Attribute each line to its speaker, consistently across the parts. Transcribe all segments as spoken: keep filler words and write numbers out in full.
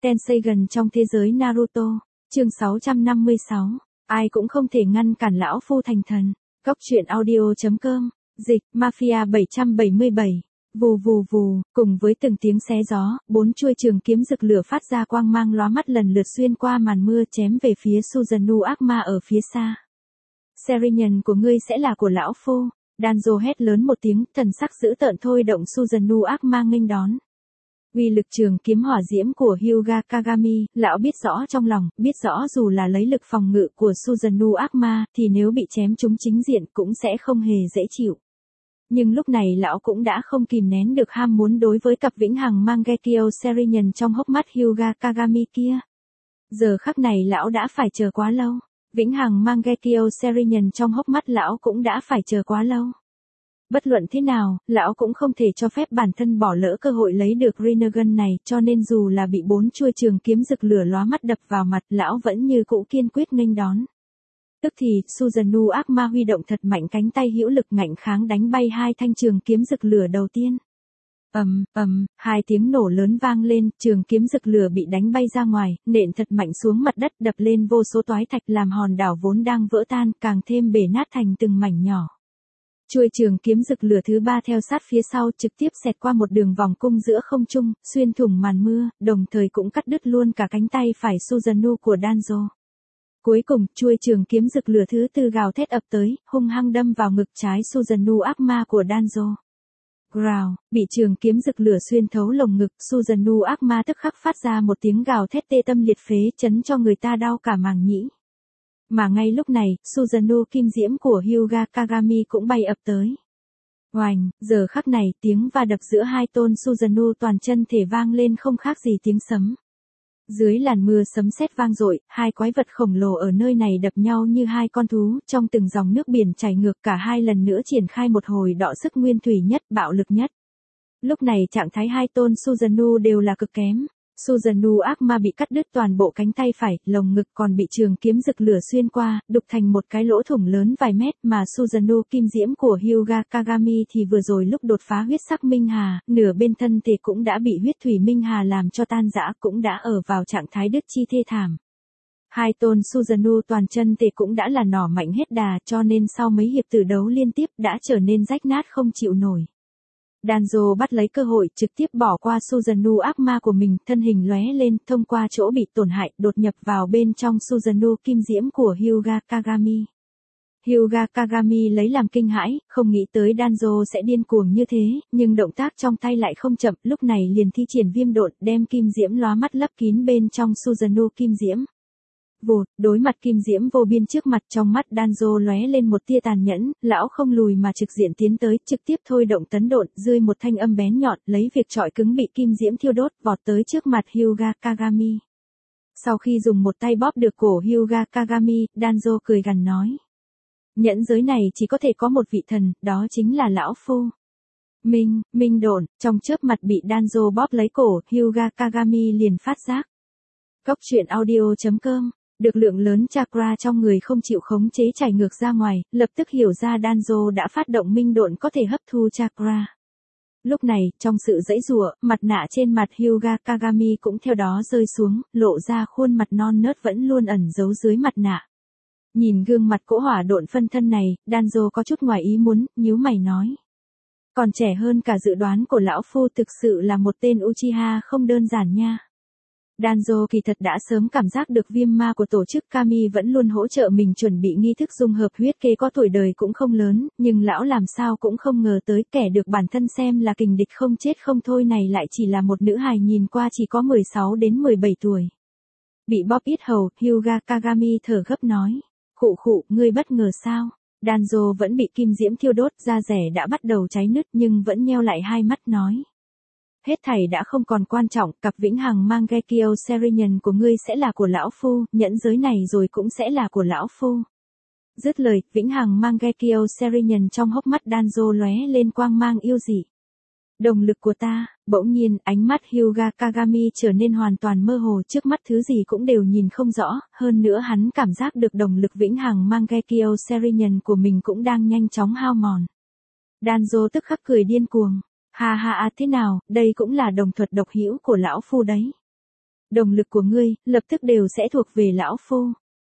Speaker 1: Tenseigan trong thế giới Naruto, chương sáu trăm năm mươi sáu, ai cũng không thể ngăn cản lão phu thành thần. Góc truyện audio.com, dịch, Mafia bảy trăm bảy mươi bảy, vù vù vù, cùng với từng tiếng xé gió, bốn chuôi trường kiếm rực lửa phát ra quang mang lóa mắt lần lượt xuyên qua màn mưa chém về phía Susanoo ác ma ở phía xa. Serinhân của ngươi sẽ là của lão phu. Danzo hét lớn một tiếng, thần sắc dữ tợn thôi động Susanoo ác ma nghênh đón. Uy lực trường kiếm hỏa diễm của Hyuga Kagami, lão biết rõ trong lòng, biết rõ dù là lấy lực phòng ngự của Susanoo ác ma, thì nếu bị chém trúng chính diện cũng sẽ không hề dễ chịu. Nhưng lúc này lão cũng đã không kìm nén được ham muốn đối với cặp vĩnh hằng Mangekyo Serinhân trong hốc mắt Hyuga Kagami kia. Giờ khắc này lão đã phải chờ quá lâu. Vĩnh hằng Mangekyo Serinhân trong hốc mắt lão cũng đã phải chờ quá lâu. Bất luận thế nào, lão cũng không thể cho phép bản thân bỏ lỡ cơ hội lấy được Rinnegan này, cho nên dù là bị bốn chuôi trường kiếm rực lửa lóa mắt đập vào mặt, lão vẫn như cũ kiên quyết nghênh đón. Tức thì, Susanoo ác ma huy động thật mạnh cánh tay hữu lực ngạnh kháng đánh bay hai thanh trường kiếm rực lửa đầu tiên. Ầm, ầm, hai tiếng nổ lớn vang lên, trường kiếm rực lửa bị đánh bay ra ngoài, nện thật mạnh xuống mặt đất đập lên vô số toái thạch làm hòn đảo vốn đang vỡ tan, càng thêm bể nát thành từng mảnh nhỏ. Chuôi trường kiếm rực lửa thứ ba theo sát phía sau trực tiếp xẹt qua một đường vòng cung giữa không trung, xuyên thủng màn mưa, đồng thời cũng cắt đứt luôn cả cánh tay phải Susanoo của Danzo. Cuối cùng, chuôi trường kiếm rực lửa thứ tư gào thét ập tới, hung hăng đâm vào ngực trái Susanoo ác ma của Danzo. Growl, bị trường kiếm rực lửa xuyên thấu lồng ngực, Susanoo ác ma tức khắc phát ra một tiếng gào thét tê tâm liệt phế chấn cho người ta đau cả màng nhĩ. Mà ngay lúc này, Susanoo kim diễm của Hyuga Kagami cũng bay ập tới. Oành, giờ khắc này, tiếng va đập giữa hai tôn Susanoo toàn chân thể vang lên không khác gì tiếng sấm. Dưới làn mưa sấm sét vang dội, hai quái vật khổng lồ ở nơi này đập nhau như hai con thú, trong từng dòng nước biển chảy ngược cả hai lần nữa triển khai một hồi đọ sức nguyên thủy nhất, bạo lực nhất. Lúc này trạng thái hai tôn Susanoo đều là cực kém. Susanoo ác ma bị cắt đứt toàn bộ cánh tay phải, lồng ngực còn bị trường kiếm rực lửa xuyên qua, đục thành một cái lỗ thủng lớn vài mét, mà Susanoo kim diễm của Hyuga Kagami thì vừa rồi lúc đột phá huyết sắc minh hà, nửa bên thân thể cũng đã bị huyết thủy minh hà làm cho tan rã, cũng đã ở vào trạng thái đứt chi thê thảm. Hai tôn Susanoo toàn chân thể cũng đã là nỏ mạnh hết đà, cho nên sau mấy hiệp tử đấu liên tiếp đã trở nên rách nát không chịu nổi. Danzo bắt lấy cơ hội trực tiếp bỏ qua Susanoo ác ma của mình, thân hình lóe lên, thông qua chỗ bị tổn hại, đột nhập vào bên trong Susanoo kim diễm của Hyuga Kagami. Hyuga Kagami lấy làm kinh hãi, không nghĩ tới Danzo sẽ điên cuồng như thế, nhưng động tác trong tay lại không chậm, lúc này liền thi triển viêm độn, đem kim diễm lóa mắt lấp kín bên trong Susanoo kim diễm. Vụt, đối mặt kim diễm vô biên trước mặt, trong mắt Danzo lóe lên một tia tàn nhẫn, lão không lùi mà trực diện tiến tới, trực tiếp thôi động tấn độn, rơi một thanh âm bén nhọn, lấy việc trọi cứng bị kim diễm thiêu đốt, vọt tới trước mặt Hyuga Kagami. Sau khi dùng một tay bóp được cổ Hyuga Kagami, Danzo cười gằn nói: nhẫn giới này chỉ có thể có một vị thần, đó chính là lão phu. Minh, minh độn, trong chớp mặt bị Danzo bóp lấy cổ, Hyuga Kagami liền phát giác. Góc truyện audio.com, được lượng lớn chakra trong người không chịu khống chế chảy ngược ra ngoài, lập tức hiểu ra Danzo đã phát động minh độn có thể hấp thu chakra. Lúc này, trong sự giãy giụa, mặt nạ trên mặt Hyuga Kagami cũng theo đó rơi xuống, lộ ra khuôn mặt non nớt vẫn luôn ẩn giấu dưới mặt nạ. Nhìn gương mặt cỗ hỏa độn phân thân này, Danzo có chút ngoài ý muốn, nhíu mày nói: còn trẻ hơn cả dự đoán của lão phu, thực sự là một tên Uchiha không đơn giản nha. Danzo kỳ thật đã sớm cảm giác được viêm ma của tổ chức Kami vẫn luôn hỗ trợ mình chuẩn bị nghi thức dung hợp huyết kế có tuổi đời cũng không lớn, nhưng lão làm sao cũng không ngờ tới kẻ được bản thân xem là kình địch không chết không thôi này lại chỉ là một nữ hài nhìn qua chỉ có mười sáu đến mười bảy tuổi. Bị bóp yết hầu, Hyuga Kagami thở gấp nói: khụ khụ, ngươi bất ngờ sao? Danzo vẫn bị kim diễm thiêu đốt, da rẻ đã bắt đầu cháy nứt nhưng vẫn nheo lại hai mắt nói: hết thảy đã không còn quan trọng, cặp vĩnh hằng Mangekyo Serinhân của ngươi sẽ là của lão phu, nhẫn giới này rồi cũng sẽ là của lão phu. Dứt lời, vĩnh hằng Mangekyo Serinhân trong hốc mắt Danzo lóe lên quang mang yêu dị. Đồng lực của ta, bỗng nhiên, ánh mắt Hyuga Kagami trở nên hoàn toàn mơ hồ, trước mắt thứ gì cũng đều nhìn không rõ, hơn nữa hắn cảm giác được đồng lực vĩnh hằng Mangekyo Serinhân của mình cũng đang nhanh chóng hao mòn. Danzo tức khắc cười điên cuồng. Ha ha à thế nào, đây cũng là đồng thuật độc hữu của lão phu đấy. Đồng lực của ngươi, lập tức đều sẽ thuộc về lão phu.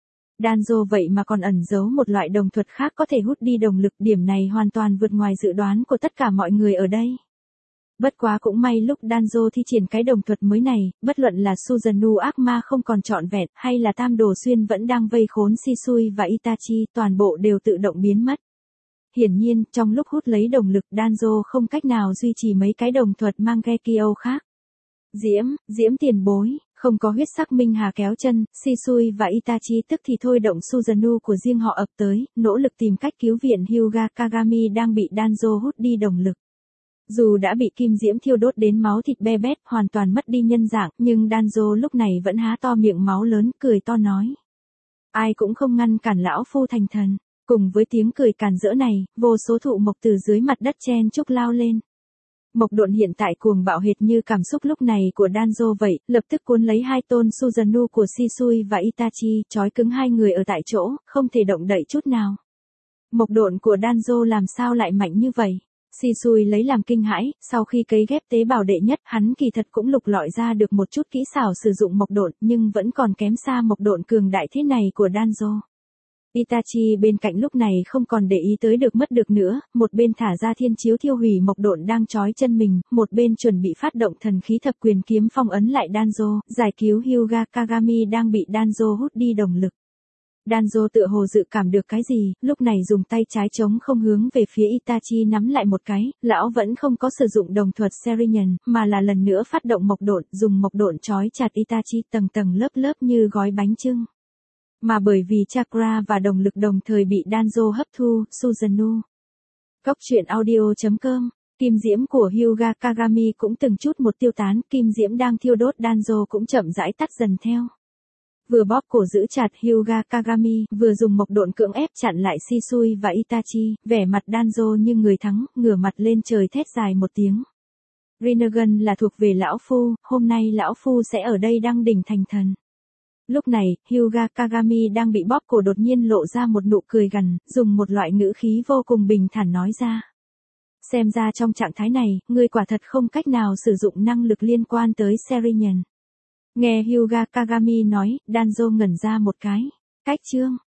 Speaker 1: Danzo vậy mà còn ẩn giấu một loại đồng thuật khác có thể hút đi đồng lực, điểm này hoàn toàn vượt ngoài dự đoán của tất cả mọi người ở đây. Bất quá cũng may lúc Danzo thi triển cái đồng thuật mới này, bất luận là Susanoo ác ma không còn trọn vẹn, hay là Tam Đồ Xuyên vẫn đang vây khốn Shisui và Itachi, toàn bộ đều tự động biến mất. Hiển nhiên, trong lúc hút lấy đồng lực, Danzo không cách nào duy trì mấy cái đồng thuật Mangekyo khác. Diễm, Diễm tiền bối, không có huyết sắc minh hà kéo chân, Shisui và Itachi tức thì thôi động Susanoo của riêng họ ập tới, nỗ lực tìm cách cứu viện Hyuga Kagami đang bị Danzo hút đi đồng lực. Dù đã bị kim diễm thiêu đốt đến máu thịt be bét, hoàn toàn mất đi nhân dạng, nhưng Danzo lúc này vẫn há to miệng máu lớn, cười to nói. Ai cũng không ngăn cản lão phu thành thần. Cùng với tiếng cười càn rỡ này, vô số thụ mộc từ dưới mặt đất chen chúc lao lên. Mộc độn hiện tại cuồng bạo hệt như cảm xúc lúc này của Danzo vậy, lập tức cuốn lấy hai tôn Susanoo của Shisui và Itachi, trói cứng hai người ở tại chỗ, không thể động đậy chút nào. Mộc độn của Danzo làm sao lại mạnh như vậy? Shisui lấy làm kinh hãi, sau khi cấy ghép tế bào đệ nhất, hắn kỳ thật cũng lục lọi ra được một chút kỹ xảo sử dụng mộc độn, nhưng vẫn còn kém xa mộc độn cường đại thế này của Danzo. Itachi bên cạnh lúc này không còn để ý tới được mất được nữa, một bên thả ra thiên chiếu thiêu hủy mộc độn đang trói chân mình, một bên chuẩn bị phát động thần khí thập quyền kiếm phong ấn lại Danzo, giải cứu Hyuga Kagami đang bị Danzo hút đi đồng lực. Danzo tựa hồ dự cảm được cái gì, lúc này dùng tay trái chống không hướng về phía Itachi nắm lại một cái, lão vẫn không có sử dụng đồng thuật Serenian, mà là lần nữa phát động mộc độn, dùng mộc độn trói chặt Itachi tầng tầng lớp lớp như gói bánh chưng. Mà bởi vì chakra và đồng lực đồng thời bị Danzo hấp thu, Susanoo. Góc truyện audio chấm com, kim diễm của Hyuga Kagami cũng từng chút một tiêu tán, kim diễm đang thiêu đốt Danzo cũng chậm rãi tắt dần theo. Vừa bóp cổ giữ chặt Hyuga Kagami, vừa dùng mộc độn cưỡng ép chặn lại Shisui và Itachi, vẻ mặt Danzo như người thắng, ngửa mặt lên trời thét dài một tiếng. Rinnegan là thuộc về lão phu, hôm nay lão phu sẽ ở đây đăng đỉnh thành thần. Lúc này, Hyuga Kagami đang bị bóp cổ đột nhiên lộ ra một nụ cười gằn, dùng một loại ngữ khí vô cùng bình thản nói ra. Xem ra trong trạng thái này, ngươi quả thật không cách nào sử dụng năng lực liên quan tới Serenian. Nghe Hyuga Kagami nói, Danzo ngẩn ra một cái. Cách chương.